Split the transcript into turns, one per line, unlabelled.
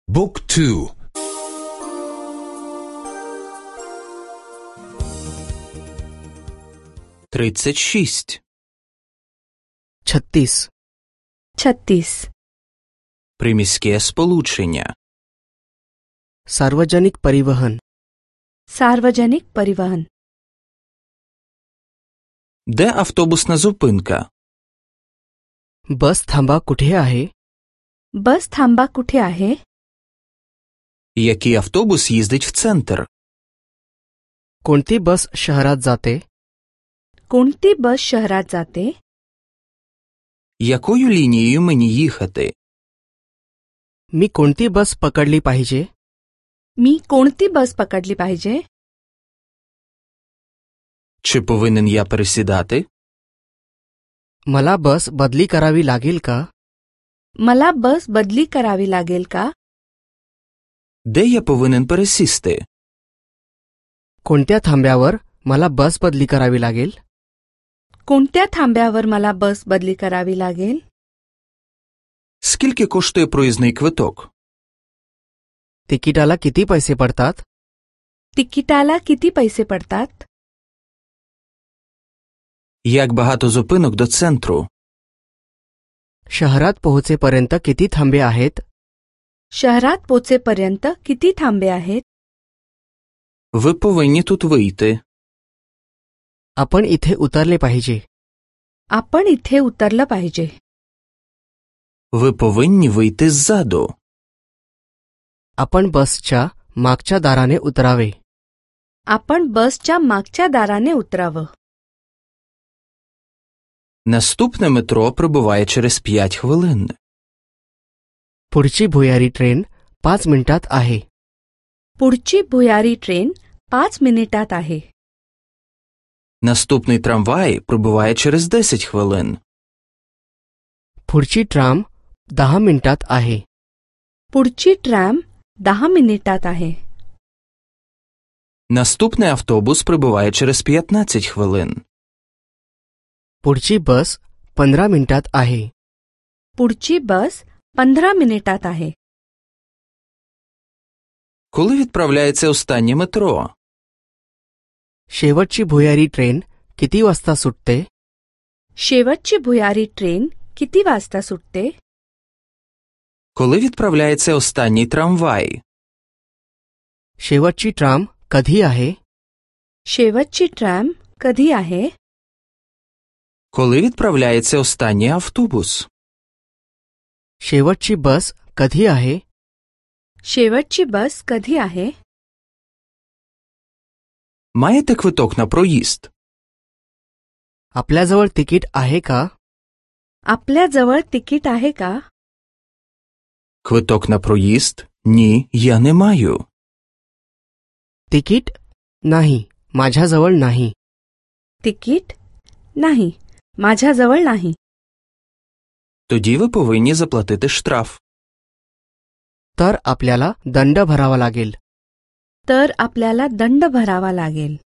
Book 2.
36.
36.
36.
Приміське сполучення.
सार्वजनिक परिवहन.
सार्वजनिक परिवहन.
Де автобусна зупинка?
बस थांबा कुठे आहे?
बस थांबा कुठे आहे?
Який автобус їздить в центр?
कोणती बस शहरात जाते?
कोणती बस शहरात जाते?
Якою лінією мені їхати?
मी कोणती बस पकडली पाहिजे?
मी कोणती बस पकडली पाहिजे?
Чи повинен я пересідати?
मला बस बदली करावी लागेल का?
मला बस बदली करावी लागेल का?
Де я повинен пересісти?
कोणत्या थांब्यावर मला बस बदली करावी लागेल?
कोणत्या थांब्यावर मला बस बदली करावी लागेल?
Скільки коштує проїзний квиток?
तिकिटाला किती पैसे पडतात?
तिकिटाला किती पैसे पडतात?
Як багато зупинок до центру?
शहरात पोहोचेपर्यंत किती थांबे आहेत?
शहरात पोचेपर्यंत किती थांबे आहेत?
Ви повинні тут вийти.
आपण इथे उतरले पाहिजे.
आपण इथे उतरलं पाहिजे.
Ви повинні вийти ззаду.
आपण बसच्या मागच्या दाराने उतरावे.
आपण बसच्या मागच्या दाराने उतरावं.
Наступне метро прибуває через 5 хвилин.
पुढची भुयारी ट्रेन 5 मिनिटात आहे.
पुढची भुयारी ट्रेन 5 मिनिटात आहे.
Наступний трамвай прибуває через 10 хвилин.
पुढची ट्राम 10 मिनिटात आहे.
पुढची ट्रॅम 10 मिनिटात आहे.
Наступний автобус прибуває через 15 хвилин.
पुढची बस 15 मिनिटात आहे.
पुढची बस 15 मिनिटात आहे.
Коли відправляється останнє метро?
शेवटची भुयारी ट्रेन किती वाजता सुटते?
शेवटची भुयारी ट्रेन किती वाजता सुटते?
Коли відправляється останній трамвай?
शेवटची ट्राम कधी आहे?
शेवटची ट्रॅम कधी आहे?
Коли відправляється останній автобус?
शेवटची बस कधी आहे?
शेवटची बस कधी आहे?
Маєте квиток на проїзд?
आपल्याजवळ तिकीट आहे का?
आपल्याजवळ तिकीट आहे का?
Квиток на проїзд? Ні, я не маю.
तिकीट? नाही, माझ्याजवळ नाही.
तिकीट? नाही, माझ्याजवळ नाही.
Тоді ви повинні заплатити штраф.
तर आपल्याला दंड भरावा लागेल.
तर आपल्याला दंड भरावा लागेल.